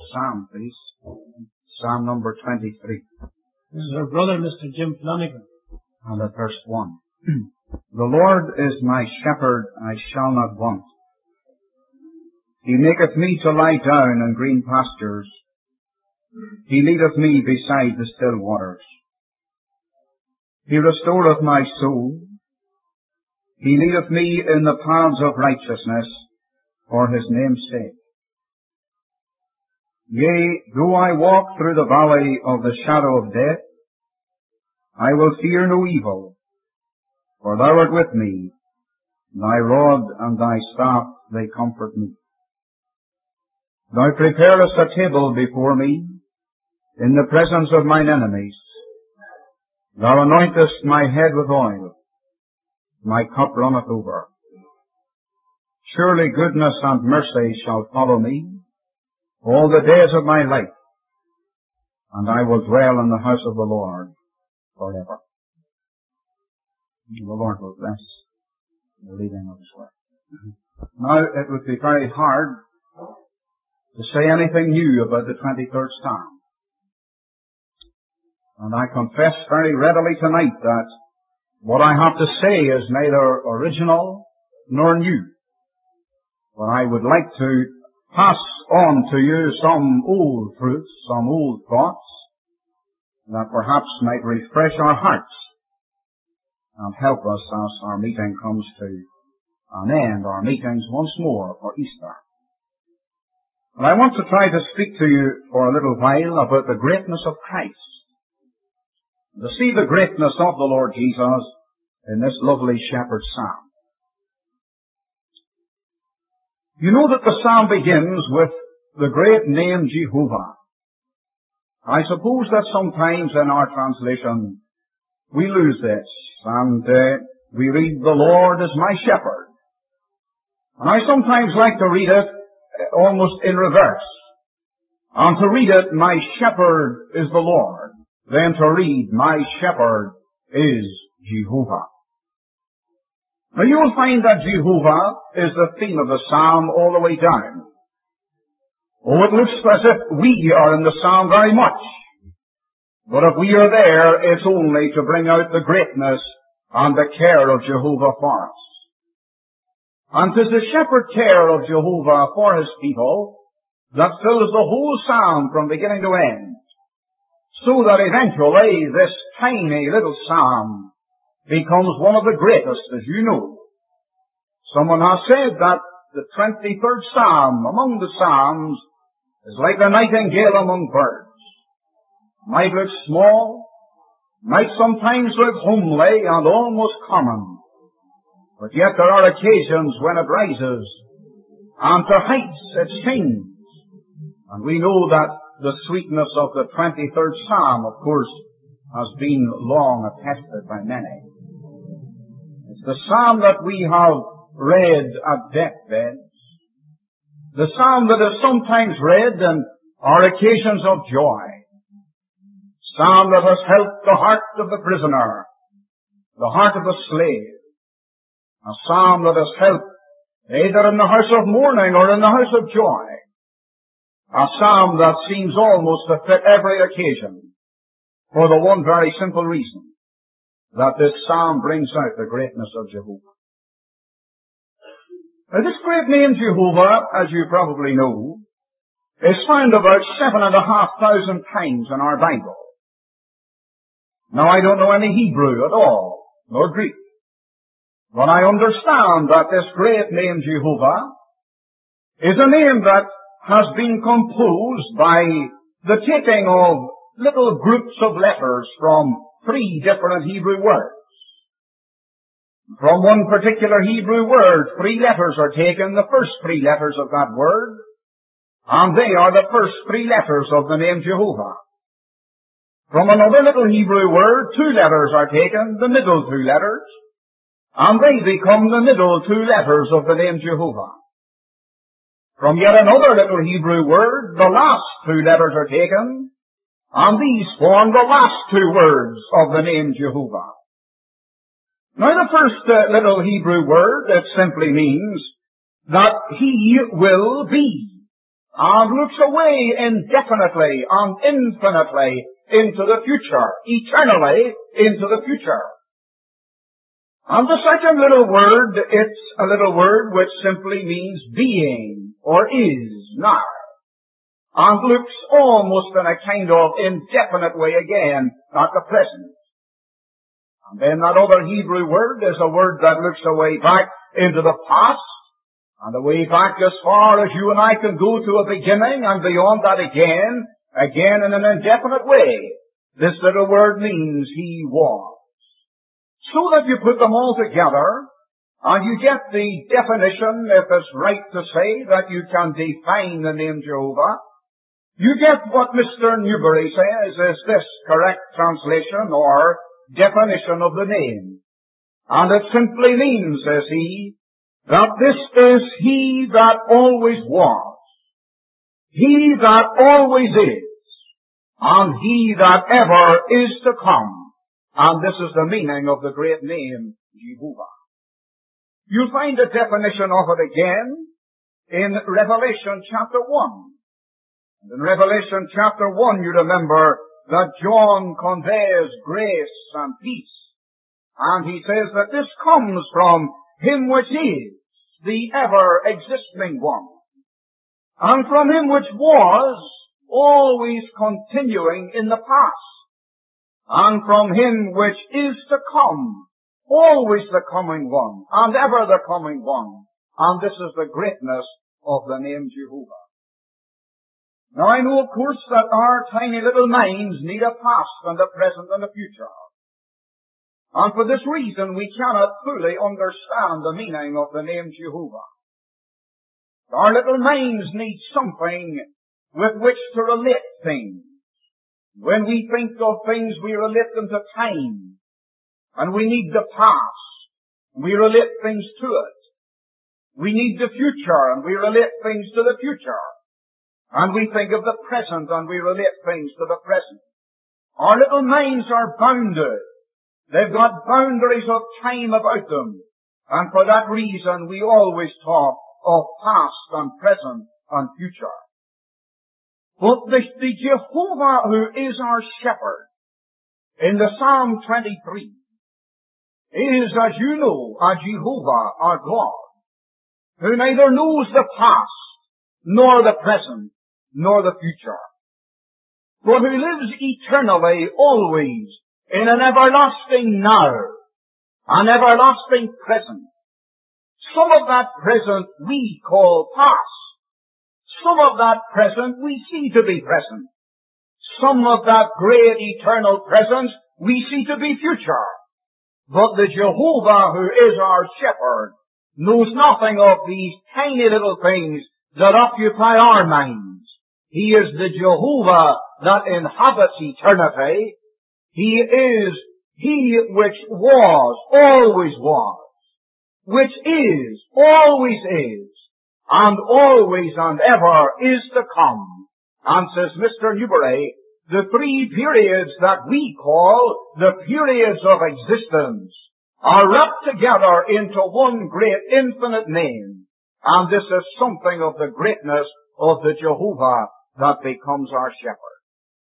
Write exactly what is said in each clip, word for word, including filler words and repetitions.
psalm, please. Psalm number twenty-three. This is our brother, Mister Jim Flanagan. And at verse one. The Lord is my shepherd, I shall not want. He maketh me to lie down in green pastures. He leadeth me beside the still waters. He restoreth my soul. He leadeth me in the paths of righteousness for his name's sake. Yea, though I walk through the valley of the shadow of death, I will fear no evil, for thou art with me. Thy rod and thy staff, they comfort me. Thou preparest a table before me in the presence of mine enemies. Thou anointest my head with oil. My cup runneth over. Surely goodness and mercy shall follow me all the days of my life, and I will dwell in the house of the Lord forever. The Lord will bless the reading of His word. Now, it would be very hard to say anything new about the twenty-third Psalm. And I confess very readily tonight that what I have to say is neither original nor new. But I would like to pass on to you some old truths, some old thoughts, that perhaps might refresh our hearts and help us as our meeting comes to an end, our meetings once more for Easter. And I want to try to speak to you for a little while about the greatness of Christ. To see the greatness of the Lord Jesus in this lovely shepherd's psalm. You know that the psalm begins with the great name Jehovah. I suppose that sometimes in our translation we lose this, and uh, we read, the Lord is my shepherd. And I sometimes like to read it almost in reverse. And to read it, my shepherd is the Lord. Then to read, my shepherd is Jehovah. Now you will find that Jehovah is the theme of the psalm all the way down. Oh, it looks as if we are in the psalm very much. But if we are there, it's only to bring out the greatness and the care of Jehovah for us. And 'tis the shepherd care of Jehovah for His people that fills the whole psalm from beginning to end, so that eventually this tiny little psalm becomes one of the greatest, as you know. Someone has said that the twenty-third psalm among the psalms is like the nightingale among birds. Might look small, might sometimes look homely and almost common, but yet there are occasions when it rises, and to heights it sings. And we know that the sweetness of the twenty-third psalm, of course, has been long attested by many. It's the psalm that we have read at deathbeds, the psalm that is sometimes read on our occasions of joy, psalm that has helped the heart of the prisoner, the heart of the slave, a psalm that has helped either in the house of mourning or in the house of joy, a psalm that seems almost to fit every occasion, for the one very simple reason that this psalm brings out the greatness of Jehovah. Now, this great name Jehovah, as you probably know, is found about seven and a half thousand times in our Bible. Now, I don't know any Hebrew at all, nor Greek, but I understand that this great name Jehovah is a name that has been composed by the taking of little groups of letters from three different Hebrew words. From one particular Hebrew word, three letters are taken, the first three letters of that word, and they are the first three letters of the name Jehovah. From another little Hebrew word, two letters are taken, the middle two letters, and they become the middle two letters of the name Jehovah. From yet another little Hebrew word, the last two letters are taken, and these form the last two words of the name Jehovah. Now, the first uh, little Hebrew word, it simply means that He will be. and looks away indefinitely and infinitely into the future, eternally into the future. And the second little word, it's a little word which simply means being, or is, now. And looks almost in a kind of indefinite way again at the present. And then that other Hebrew word is a word that looks away back into the past, and away back as far as you and I can go to a beginning, and beyond that again, again in an indefinite way. This little word means He was. So that you put them all together, and you get the definition, if it's right to say that you can define the name Jehovah. You get what Mister Newberry says is this correct translation or definition of the name. And it simply means, says he, that this is He that always was, He that always is, and He that ever is to come. And this is the meaning of the great name, Jehovah. You'll find a definition of it again in Revelation chapter one. And in Revelation chapter one, you remember that John conveys grace and peace. And he says that this comes from Him which is, the ever-existing one. And from Him which was, always continuing in the past. And from Him which is to come, always the coming one, and ever the coming one. And this is the greatness of the name Jehovah. Now I know, of course, that our tiny little minds need a past and a present and a future. And for this reason we cannot fully understand the meaning of the name Jehovah. Our little minds need something with which to relate things. When we think of things, we relate them to time. And we need the past. We relate things to it. We need the future, and we relate things to the future. And we think of the present, and we relate things to the present. Our little minds are bounded. They've got boundaries of time about them. And for that reason, we always talk of past and present and future. But the, the Jehovah who is our shepherd in the Psalm twenty-three is, as you know, a Jehovah, our God, who neither knows the past, nor the present, nor the future, but who lives eternally, always, in an everlasting now, an everlasting present. Some of that present we call past. Some of that present we see to be present. Some of that great eternal present we see to be future. But the Jehovah who is our shepherd knows nothing of these tiny little things that occupy our minds. He is the Jehovah that inhabits eternity. He is He which was, always was, which is, always is, and always and ever is to come. And says Mister Newberry, the three periods that we call the periods of existence are wrapped together into one great infinite name. And this is something of the greatness of the Jehovah that becomes our shepherd.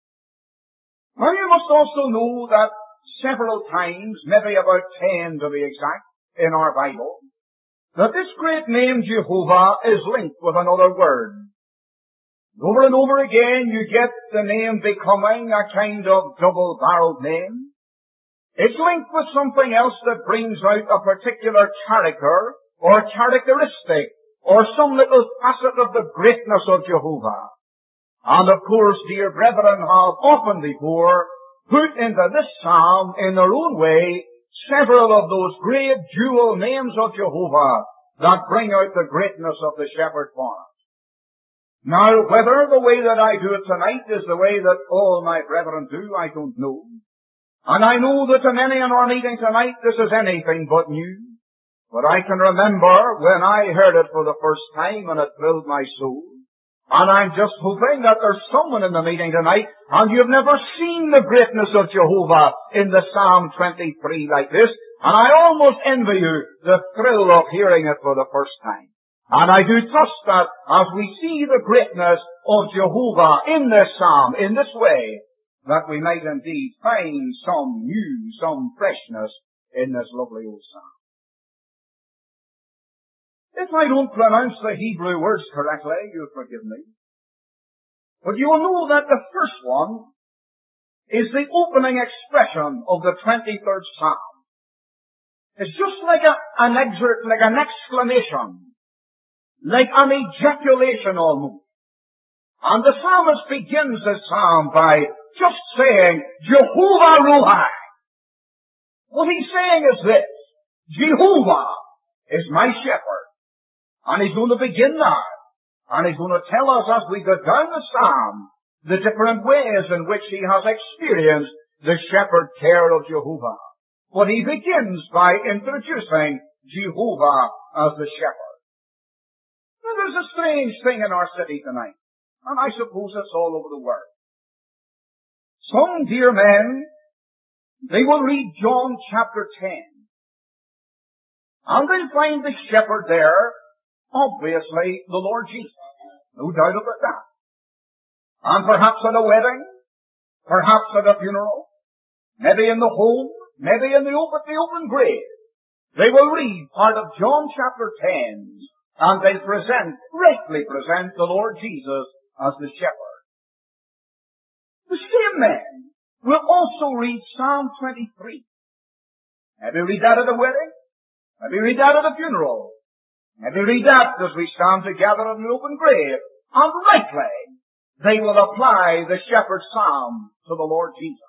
Now you must also know that several times, maybe about ten to be exact, in our Bible, that this great name Jehovah is linked with another word. Over and over again you get the name becoming a kind of double-barreled name. It's linked with something else that brings out a particular character or characteristic or some little facet of the greatness of Jehovah. And of course, dear brethren, have often before put into this psalm in their own way several of those great jewel names of Jehovah that bring out the greatness of the shepherd for us. Now, whether the way that I do it tonight is the way that all my brethren do, I don't know. And I know that to many in our meeting tonight this is anything but new. But I can remember when I heard it for the first time and it thrilled my soul. And I'm just hoping that there's someone in the meeting tonight and you've never seen the greatness of Jehovah in the Psalm twenty-three like this. And I almost envy you the thrill of hearing it for the first time. And I do trust that as we see the greatness of Jehovah in this psalm, in this way, that we might indeed find some new, some freshness in this lovely old psalm. If I don't pronounce the Hebrew words correctly, you'll forgive me. But you will know that the first one is the opening expression of the twenty-third psalm. It's just like a, an excerpt, like an exclamation, like an ejaculation almost. And the psalmist begins this psalm by just saying, Jehovah Ruhai. What he's saying is this: Jehovah is my shepherd. And he's going to begin now. And he's going to tell us as we go down the psalm the different ways in which he has experienced the shepherd care of Jehovah. But he begins by introducing Jehovah as the shepherd. Now there's a strange thing in our city tonight. And I suppose it's all over the world. Some dear men, they will read John chapter ten. And they'll find the shepherd there, obviously the Lord Jesus. No doubt about that. And perhaps at a wedding, perhaps at a funeral, maybe in the home, maybe in the open, the open grave, they will read part of John chapter ten, and they'll present, rightly present the Lord Jesus as the shepherd. The same men will also read Psalm twenty-three. Maybe read that at a wedding, maybe read that at a funeral, maybe read that as we stand together in an open grave, and rightly they will apply the shepherd's psalm to the Lord Jesus.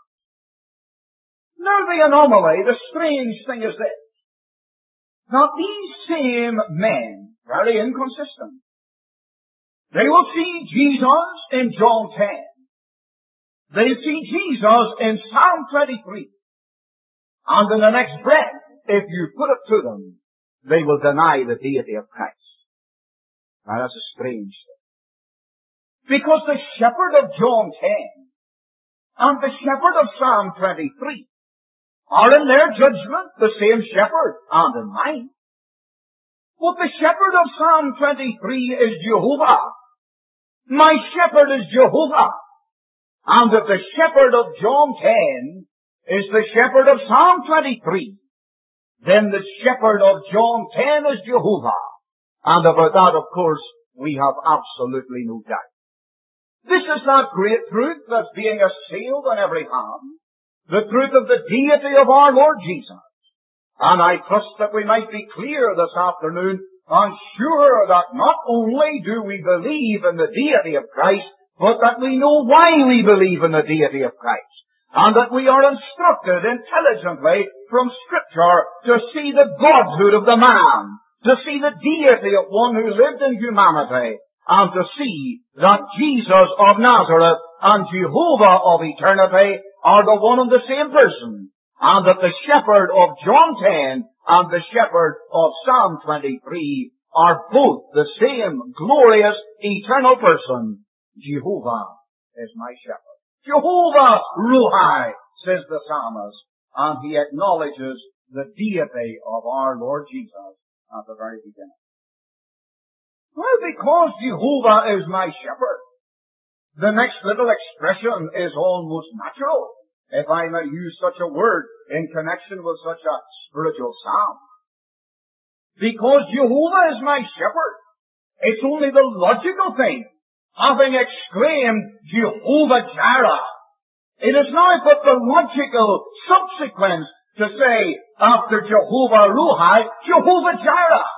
Now the anomaly, the strange thing is this: that these same men, very inconsistent, they will see Jesus in John ten. They'll see Jesus in Psalm twenty-three. And in the next breath, if you put it to them, they will deny the deity of Christ. Now that's a strange thing. Because the shepherd of John ten and the shepherd of Psalm twenty-three are in their judgment the same shepherd and in mine. But the shepherd of Psalm twenty-three is Jehovah. My shepherd is Jehovah. And if the shepherd of John ten is the shepherd of Psalm twenty-three, then the shepherd of John ten is Jehovah. And about that, of course, we have absolutely no doubt. This is that great truth that's being assailed on every hand, the truth of the deity of our Lord Jesus. And I trust that we might be clear this afternoon and sure that not only do we believe in the deity of Christ, but that we know why we believe in the deity of Christ. And that we are instructed intelligently from Scripture to see the godhood of the man, to see the deity of one who lived in humanity, and to see that Jesus of Nazareth and Jehovah of eternity are the one and the same person, and that the shepherd of John ten and the shepherd of Psalm twenty-three are both the same glorious eternal person. Jehovah is my shepherd. Jehovah Ruhai, says the psalmist, and he acknowledges the deity of our Lord Jesus at the very beginning. Well, because Jehovah is my shepherd, the next little expression is almost natural, if I may use such a word in connection with such a spiritual psalm. Because Jehovah is my shepherd, it's only the logical thing, having exclaimed Jehovah Jireh. It is now but the logical subsequence to say, after Jehovah Ruhai, Jehovah Jireh.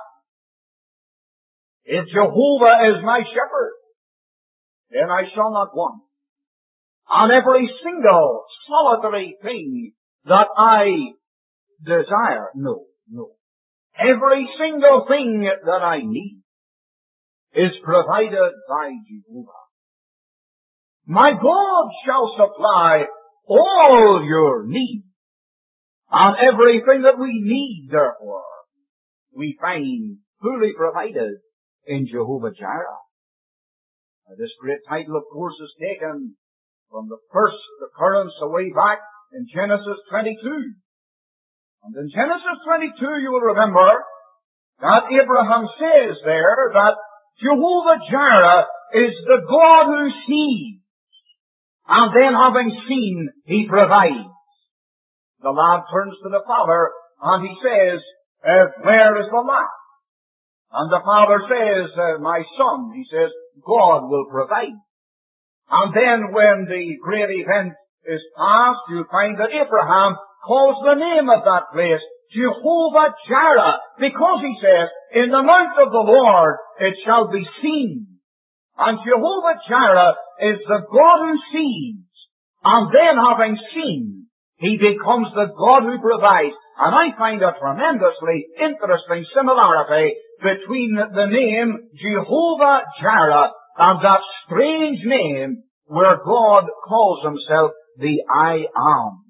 If Jehovah is my shepherd, then I shall not want. On every single solitary thing that I desire, no, no. Every single thing that I need is provided by Jehovah. My God shall supply all your needs. And everything that we need, therefore, we find fully provided in Jehovah Jireh. Now, this great title, of course, is taken from the first occurrence away back in Genesis twenty-two. And in Genesis twenty-two, you will remember that Abraham says there that Jehovah-Jireh is the God who sees, and then having seen, He provides. The lad turns to the father and he says, uh, where is the lad? And the father says, uh, my son, he says, God will provide. And then when the great event is past, you find that Abraham calls the name of that place Jehovah-Jireh, because he says, in the mount of the Lord it shall be seen. And Jehovah-Jireh is the God who sees. And then having seen, He becomes the God who provides. And I find a tremendously interesting similarity between the name Jehovah-Jireh and that strange name where God calls Himself the I Am.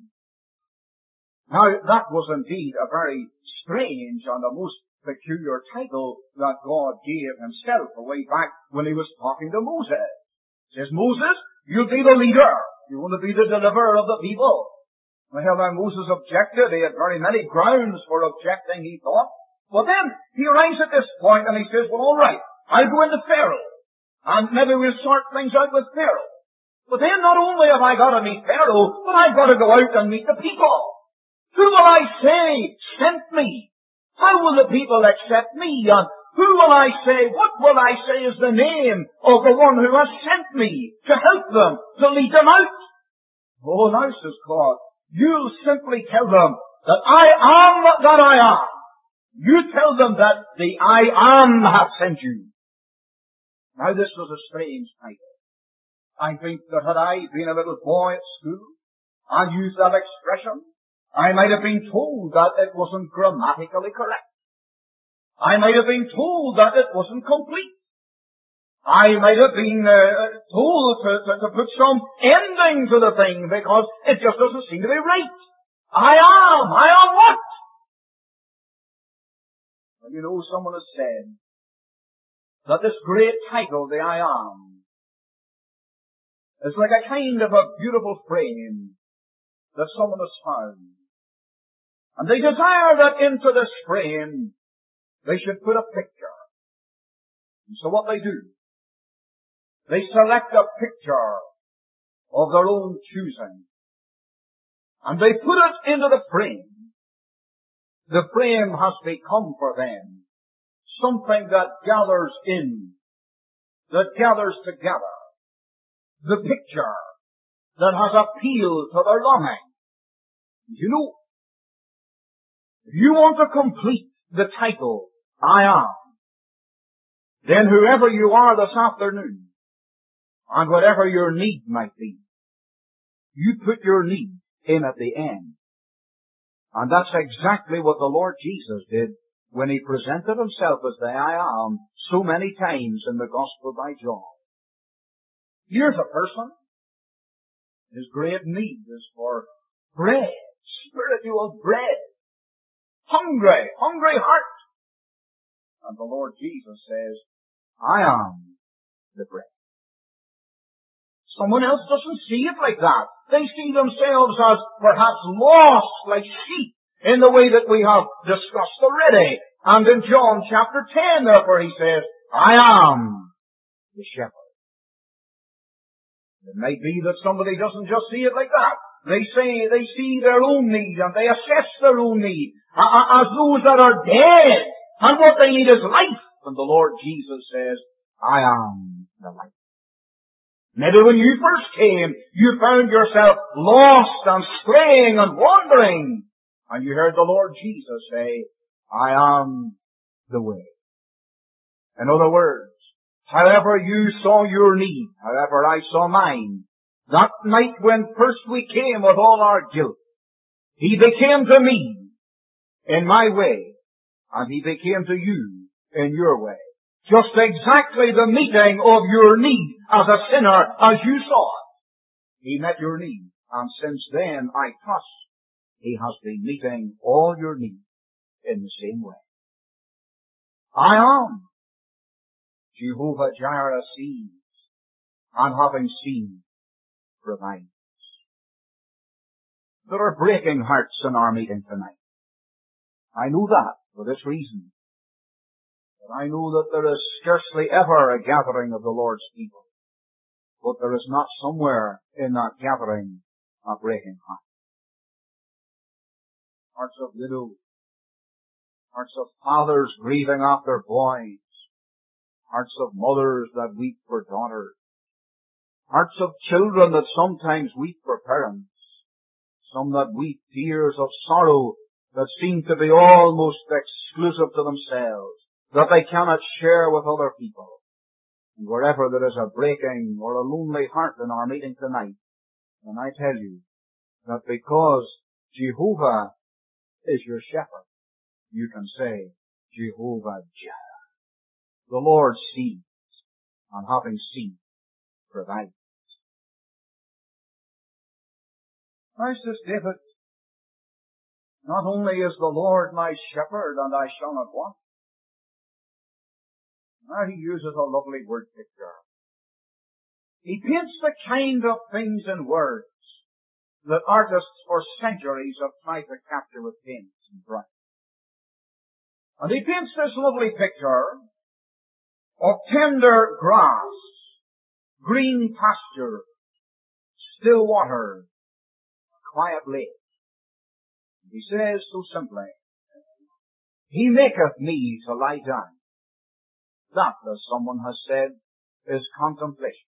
Now, that was indeed a very strange and a most peculiar title that God gave Himself way back when He was talking to Moses. He says, Moses, you'll be the leader. You want to be the deliverer of the people. Well, now Moses objected. He had very many grounds for objecting, he thought. But then he arrives at this point and he says, well, all right, I'll go into Pharaoh. And maybe we'll sort things out with Pharaoh. But then not only have I got to meet Pharaoh, but I've got to go out and meet the people. Who will I say sent me? How will the people accept me? And who will I say, what will I say is the name of the one who has sent me to help them, to lead them out? Oh, now, says God, you'll simply tell them that I am that I am. You tell them that the I am hath sent you. Now, this was a strange title. I think that had I been a little boy at school and used that expression, I might have been told that it wasn't grammatically correct. I might have been told that it wasn't complete. I might have been uh, told to, to, to put some ending to the thing because it just doesn't seem to be right. I am. I am what? Well, you know, someone has said that this great title, the I Am, is like a kind of a beautiful frame that someone has found. And they desire that into this frame they should put a picture. And so what they do, they select a picture of their own choosing. And they put it into the frame. The frame has become for them something that gathers in, that gathers together, the picture that has appealed to their longing. You know, if you want to complete the title, I Am, then whoever you are this afternoon, and whatever your need might be, you put your need in at the end. And that's exactly what the Lord Jesus did when He presented Himself as the I Am so many times in the Gospel by John. Here's a person. His great need is for bread, spiritual bread. Hungry, hungry heart. And the Lord Jesus says, I am the bread. Someone else doesn't see it like that. They see themselves as perhaps lost like sheep in the way that we have discussed already. And in John chapter ten, therefore, He says, I am the shepherd. It may be that somebody doesn't just see it like that. They say, they see their own need and they assess their own need as those that are dead. And what they need is life. And the Lord Jesus says, I am the life. Maybe when you first came, you found yourself lost and straying and wandering. And you heard the Lord Jesus say, I am the way. In other words, however you saw your need, however I saw mine, that night when first we came with all our guilt, He became to me in my way, and He became to you in your way. Just exactly the meeting of your need as a sinner as you saw it. He met your need, and since then, I trust, He has been meeting all your needs in the same way. I am. Jehovah-Jireh sees, and having seen, provides. There are breaking hearts in our meeting tonight. I know that for this reason. But I know that there is scarcely ever a gathering of the Lord's people. But there is not somewhere in that gathering a breaking heart. Hearts of widows, hearts of fathers grieving after boys, hearts of mothers that weep for daughters, hearts of children that sometimes weep for parents, some that weep tears of sorrow that seem to be almost exclusive to themselves, that they cannot share with other people. And wherever there is a breaking or a lonely heart in our meeting tonight, and I tell you that because Jehovah is your shepherd, you can say, Jehovah Jireh. The Lord sees, and having seen, provides. Now says David, not only is the Lord my shepherd, and I shall not want. Now he uses a lovely word picture. He paints the kind of things in words that artists for centuries have tried to capture with paints and brushes. And he paints this lovely picture of tender grass, green pasture, still water, quiet lake. He says so simply, He maketh me to lie down. That, as someone has said, is contemplation.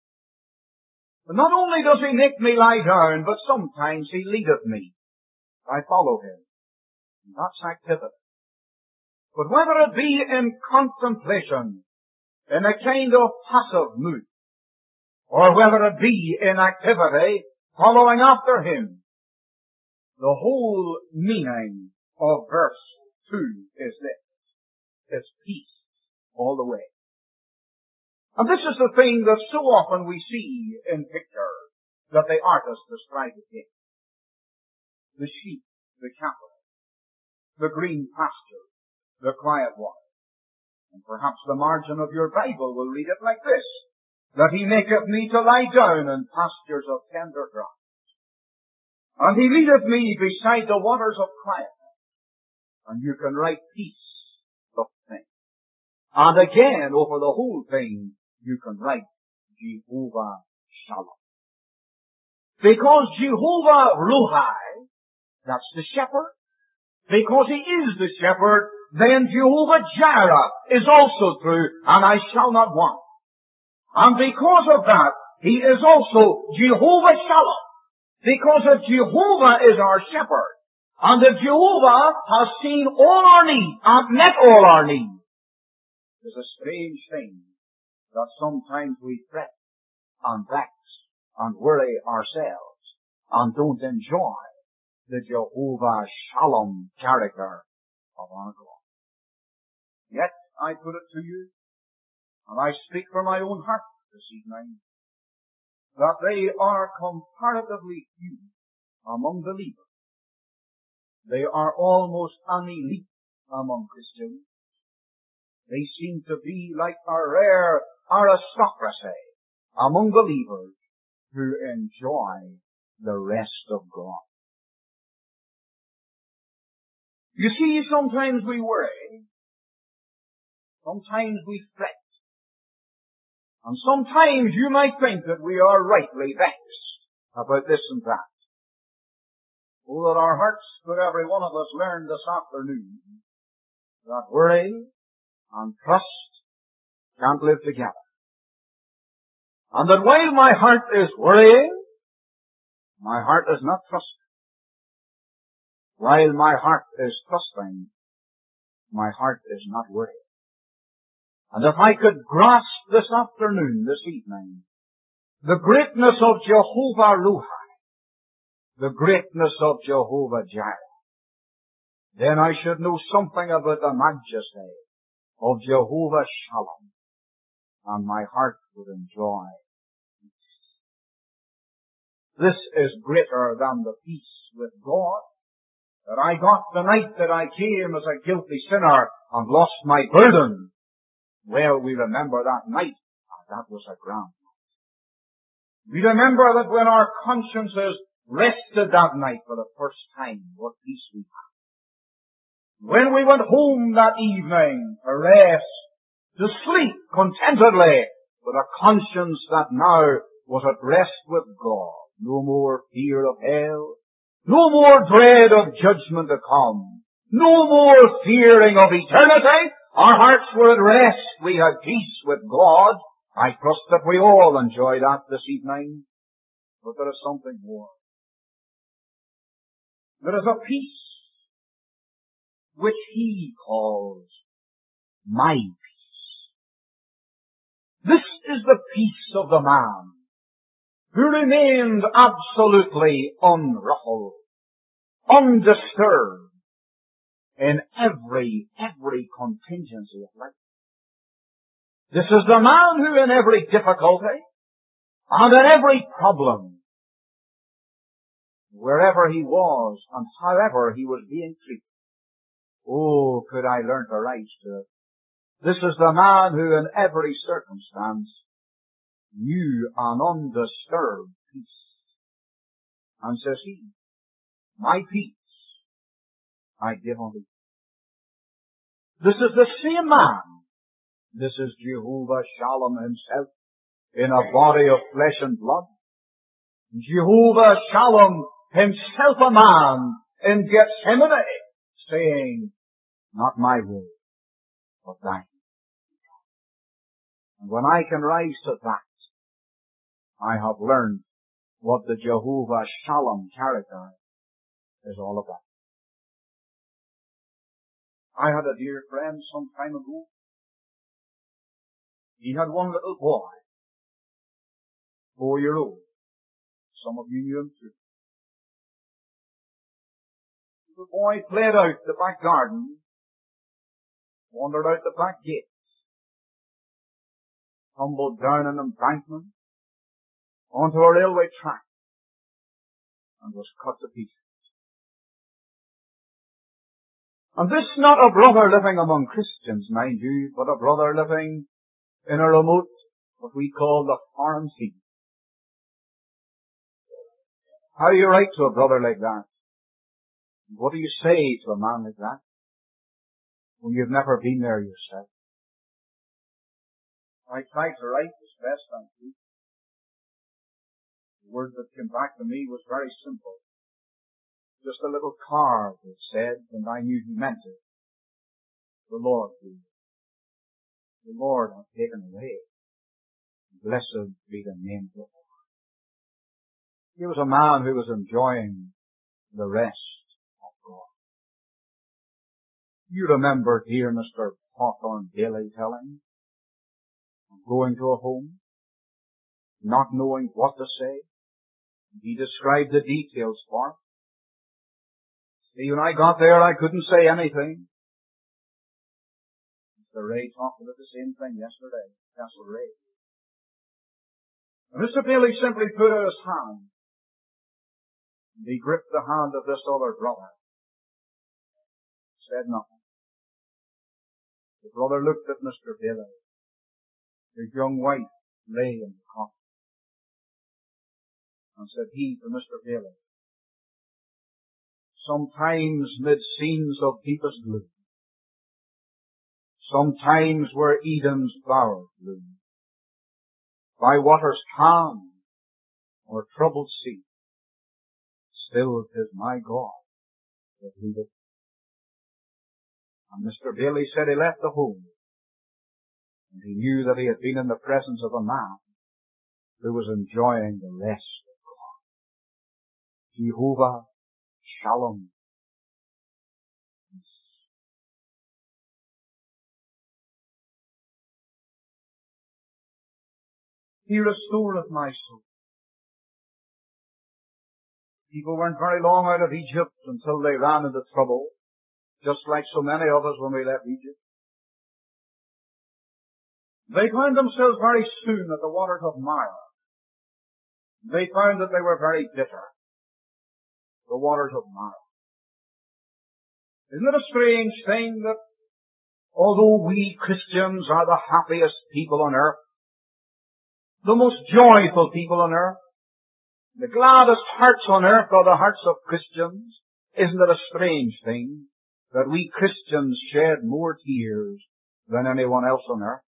But not only does He make me lie down, but sometimes He leadeth me. I follow Him. And that's activity. But whether it be in contemplation, in a kind of passive mood, or whether it be in activity, following after Him, the whole meaning of verse two is this. It's peace all the way. And this is the thing that so often we see in pictures that the artist has tried to paint. The sheep, the cattle, the green pasture, the quiet water. And perhaps the margin of your Bible will read it like this, that He maketh me to lie down in pastures of tender grass. And He leadeth me beside the waters of quietness. And you can write peace of thing. And again, over the whole thing, you can write Jehovah Shalom. Because Jehovah Ruhai, that's the shepherd, because He is the shepherd, then Jehovah Jireh is also true, and I shall not want. And because of that, He is also Jehovah Shalom. Because if Jehovah is our shepherd, and if Jehovah has seen all our needs and met all our needs, it's a strange thing that sometimes we fret and vex and worry ourselves and don't enjoy the Jehovah Shalom character of our God. Yet, I put it to you, and I speak from my own heart this evening, that they are comparatively few among believers. They are almost an elite among Christians. They seem to be like a rare aristocracy among believers who enjoy the rest of God. You see, sometimes we worry, sometimes we fret, and sometimes you might think that we are rightly vexed about this and that. Oh, that our hearts could every one of us learn this afternoon that worry and trust can't live together. And that while my heart is worrying, my heart is not trusting. While my heart is trusting, my heart is not worrying. And if I could grasp this afternoon, this evening, the greatness of Jehovah Ruhai, the greatness of Jehovah Jireh, then I should know something about the majesty of Jehovah Shalom, and my heart would enjoy peace. This is greater than the peace with God that I got the night that I came as a guilty sinner and lost my burden. Well, we remember that night, and that was a grand night. We remember that when our consciences rested that night for the first time, what peace we had. When we went home that evening to rest, to sleep contentedly with a conscience that now was at rest with God. No more fear of hell, no more dread of judgment to come, no more fearing of eternity. Our hearts were at rest. We had peace with God. I trust that we all enjoy that this evening. But there is something more. There is a peace which He calls my peace. This is the peace of the man who remained absolutely unruffled, undisturbed in every, every contingency of life. This is the man who in every difficulty and in every problem, wherever he was and however he was being treated, oh, could I learn to rise to it. This is the man who in every circumstance knew an undisturbed peace. And says he, my peace I give unto you. This is the same man. This is Jehovah Shalom himself in a body of flesh and blood. Jehovah Shalom himself a man in Gethsemane saying, not my will, but thine. And when I can rise to that, I have learned what the Jehovah Shalom character is all about. I had a dear friend some time ago. He had one little boy, four year old. Some of you knew him too. The boy played out the back garden, wandered out the back gates, tumbled down an embankment onto a railway track, and was cut to pieces. And this not a brother living among Christians, mind you, but a brother living in a remote, what we call the foreign sea. How do you write to a brother like that? What do you say to a man like that when you've never been there yourself? I tried to write as best I could. The word that came back to me was very simple. Just a little card that said, and I knew he meant it, the Lord be. The Lord hath taken away. Blessed be the name of the Lord. He was a man who was enjoying the rest of God. You remember dear Mister Hawthorne Daly telling, going to a home, not knowing what to say. He described the details for it. See, when I got there, I couldn't say anything. Mister Ray talked about the same thing yesterday, Castle Ray. And Mister Bailey simply put out his hand, and he gripped the hand of this other brother. Said nothing. The brother looked at Mister Bailey. His young wife lay in the coffin. And said he to Mister Bailey, sometimes mid scenes of deepest gloom, sometimes where Eden's flowers bloom, by waters calm or troubled sea, still 'tis my God that leadeth. And Mister Bailey said he left the home, and he knew that he had been in the presence of a man who was enjoying the rest of God. Jehovah Shalom. He restoreth my soul. People weren't very long out of Egypt until they ran into trouble, just like so many of us when we left Egypt. They found themselves very soon at the waters of Marah. They found that they were very bitter. The waters of Marah. Isn't it a strange thing that although we Christians are the happiest people on earth, the most joyful people on earth, the gladdest hearts on earth are the hearts of Christians, isn't it a strange thing that we Christians shed more tears than anyone else on earth.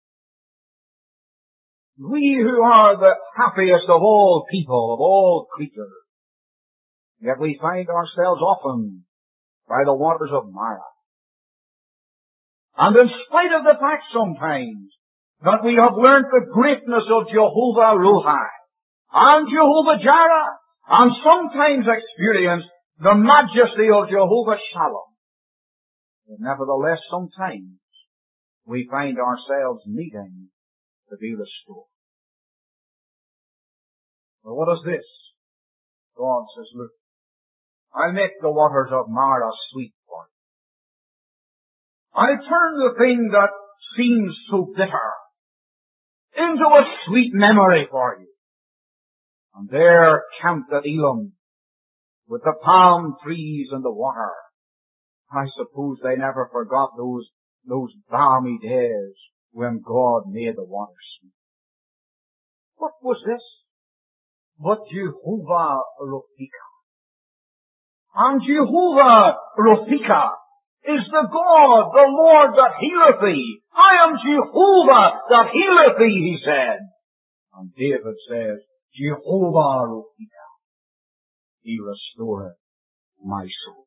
We who are the happiest of all people, of all creatures, yet we find ourselves often by the waters of Marah. And in spite of the fact sometimes that we have learnt the greatness of Jehovah Ruhi and Jehovah Jireh, and sometimes experienced the majesty of Jehovah Shalom, but nevertheless sometimes we find ourselves needing to be restored. Well, what is this? God says, look, I'll make the waters of Marah sweet for you. I'll turn the thing that seems so bitter into a sweet memory for you. And there camped at Elim, with the palm trees and the water. I suppose they never forgot those, those balmy days when God made the water sweet. What was this but Jehovah Rophika? And Jehovah Rophika is the God, the Lord that healeth thee. I am Jehovah that healeth thee, he said. And David says, Jehovah Rophika, he restoreth my soul.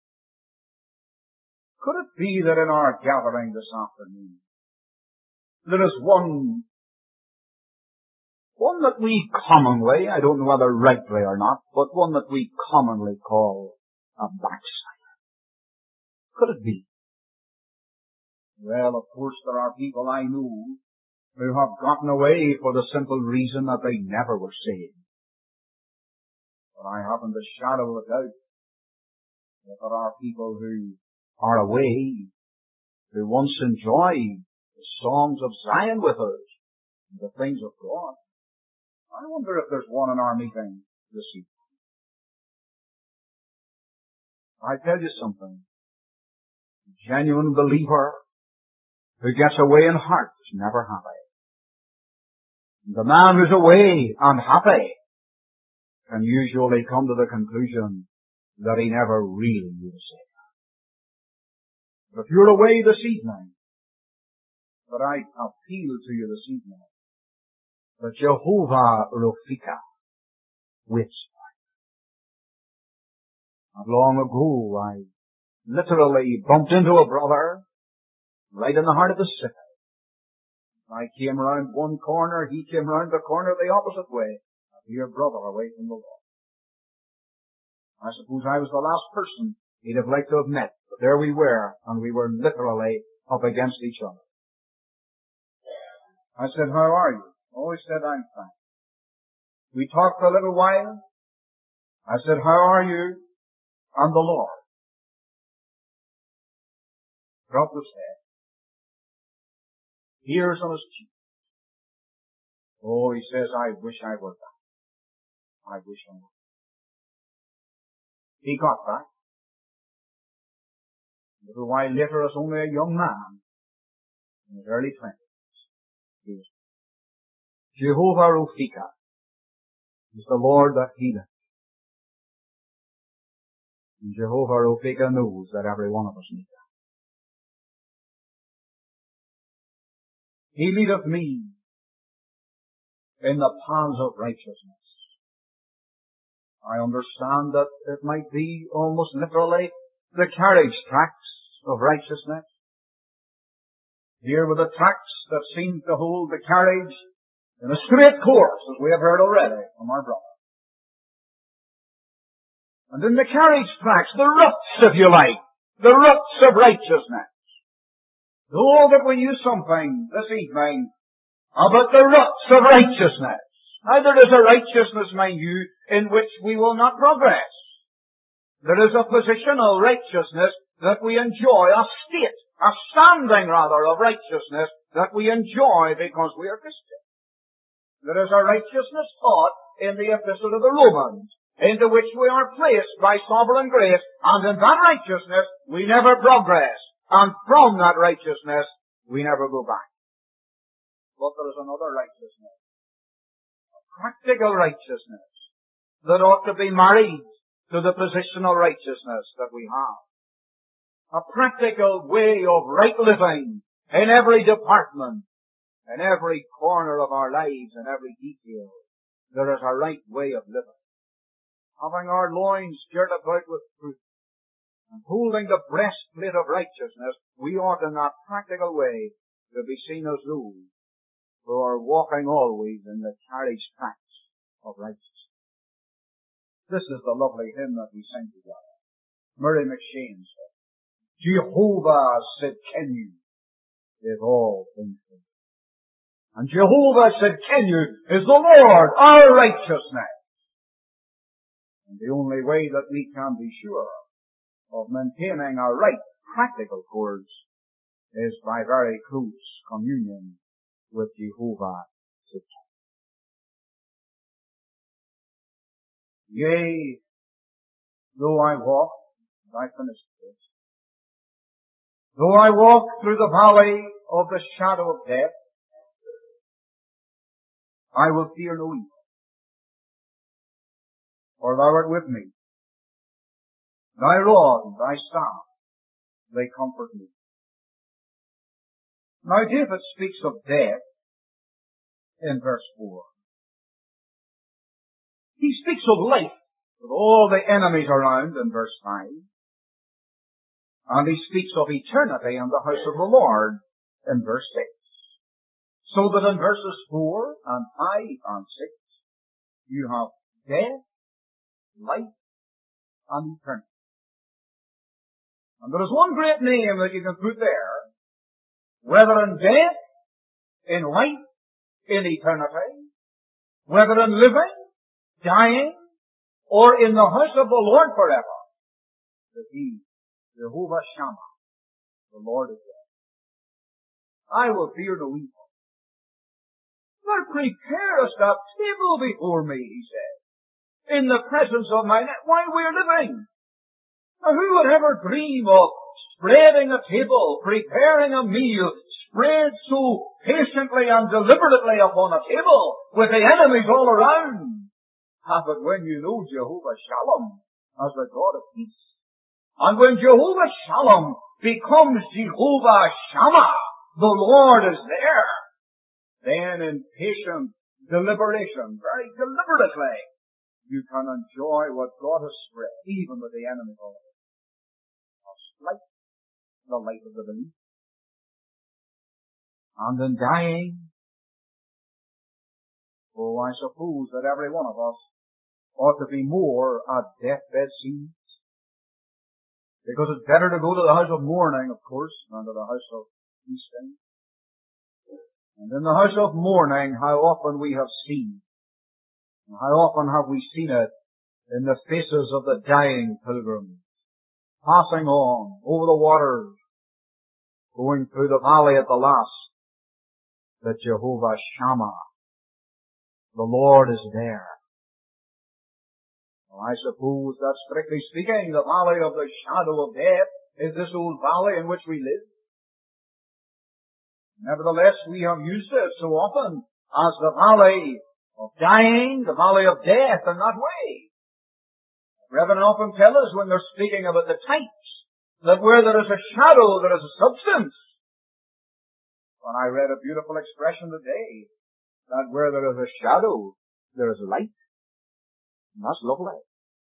Could it be that in our gathering this afternoon, there is one, one that we commonly, I don't know whether rightly or not, but one that we commonly call a backslider? Could it be? Well, of course there are people I know who have gotten away for the simple reason that they never were saved. But I haven't a shadow of a doubt that there are people who are away, who once enjoyed the songs of Zion with us, and the things of God. I wonder if there's one in our meeting this evening. I tell you something. A genuine believer who gets away in heart is never happy. The man who's away and happy can usually come to the conclusion that he never really knew the Savior. But if you're away this evening, but I appeal to you this evening, that Jehovah Rophika waits for you. Not long ago, I literally bumped into a brother right in the heart of the city. I came round one corner, he came round the corner the opposite way. A dear brother away from the Lord. I suppose I was the last person he'd have liked to have met, but there we were, and we were literally up against each other. I said, how are you? Oh, he said, I'm fine. We talked for a little while. I said, how are you? And the Lord dropped his head. Tears on his cheek. Oh, he says, I wish I were back. I wish I were. He got back. A little while later, as only a young man in his early twenties, he was Jehovah Rophika is the Lord that healeth. And Jehovah Rophika knows that every one of us needs that. He leadeth me in the paths of righteousness. I understand that it might be almost literally the carriage tracks of righteousness. Here were the tracks that seemed to hold the carriage in a straight course, as we have heard already from our brother. And in the carriage tracks, the ruts, if you like, the ruts of righteousness. Oh, that we knew something this evening about the ruts of righteousness. Now, there is a righteousness, mind you, in which we will not progress. There is a positional righteousness that we enjoy, a state, a standing rather of righteousness that we enjoy because we are Christians. There is a righteousness taught in the Epistle to the Romans, into which we are placed by sovereign grace, and in that righteousness we never progress, and from that righteousness we never go back. But there is another righteousness, a practical righteousness, that ought to be married to the positional righteousness that we have. a practical way of right living in every department, in every corner of our lives, in every detail. There is a right way of living. Having our loins girt about with truth, and holding the breastplate of righteousness, we ought in that practical way to be seen as those who are walking always in the carriage tracks of righteousness. This is the lovely hymn that we sing together. Murray McShane said, Jehovah Sidkenu is all things to me. And Jehovah Sidkenu is the Lord, our righteousness. And the only way that we can be sure of maintaining our right practical course is by very close communion with Jehovah Sidkenu. Yea, though I walk, as I finish this, though I walk through the valley of the shadow of death, I will fear no evil, for thou art with me. Thy rod and thy staff, they comfort me. Now David speaks of death in verse four. He speaks of life with all the enemies around in verse five. And he speaks of eternity in the house of the Lord in verse six. So that in verses four and five and six, you have death, life, and eternity. And there is one great name that you can put there, whether in death, in life, in eternity, whether in living, dying, or in the house of the Lord forever, that He, Jehovah Shammah, the Lord is there. I will fear no evil. Thou preparest a table before me, he said, in the presence of my net while we are living. Now, who would ever dream of spreading a table, preparing a meal, spread so patiently and deliberately upon a table with the enemies all around? Ah, but when you know Jehovah Shalom as the God of peace, and when Jehovah Shalom becomes Jehovah Shammah, the Lord is there, then in patient deliberation, very deliberately, you can enjoy what God has spread, even with the enemy of it. Light, the light of the believer. And in dying, oh, I suppose that every one of us ought to be more at deathbed scenes. Because it's better to go to the house of mourning, of course, than to the house of feasting. And in the house of mourning, how often we have seen, and how often have we seen it in the faces of the dying pilgrims, passing on over the waters, going through the valley at the last, that Jehovah Shammah, the Lord, is there. Well, I suppose that, strictly speaking, the valley of the shadow of death is this old valley in which we live. Nevertheless, we have used it so often as the valley of dying, the valley of death in that way. Brethren often tell us when they're speaking about the types that where there is a shadow, there is a substance. When I read a beautiful expression today, that where there is a shadow, there is light. And that's lovely.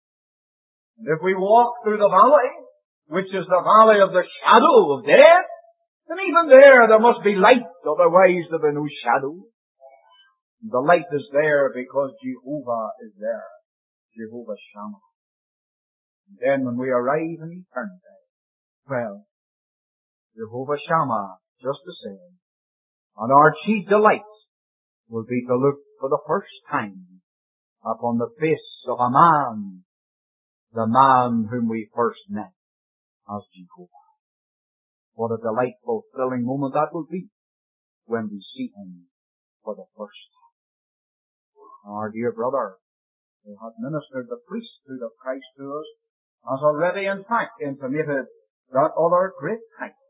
And if we walk through the valley, which is the valley of the shadow of death, then even there, there must be light, otherwise there will be no shadow. The light is there because Jehovah is there. Jehovah Shammah. And then when we arrive in eternity, well, Jehovah Shammah, just the same. And our chief delight will be to look for the first time upon the face of a man, the man whom we first met as Jehovah. What a delightful, thrilling moment that will be when we see Him for the first time. Our dear brother, who hath ministered the priesthood of Christ to us, has already in fact intimated that other great type.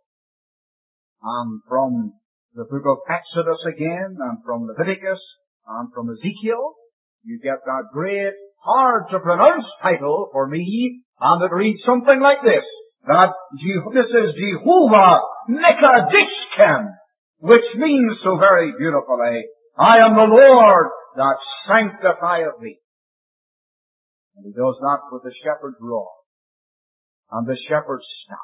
And from the book of Exodus again, and from Leviticus, and from Ezekiel, you get that great, hard to pronounce title for me, and it reads something like this: that Je- this is Jehovah Mekadishkem, which means so very beautifully, I am the Lord that sanctifieth thee. And he does that with the shepherd's rod and the shepherd's staff.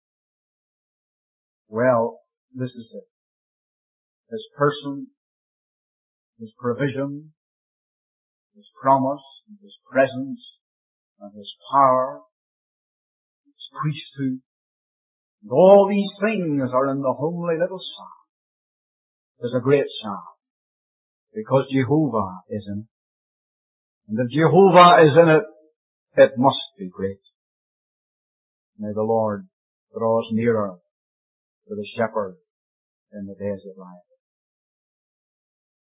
Well, this is it. His person, His provision, His promise, and His presence, and His power, His priesthood, and all these things are in the homely little psalm. There's a great psalm, because Jehovah is in it. And if Jehovah is in it, it must be great. May the Lord draw us nearer to the shepherd in the days of life.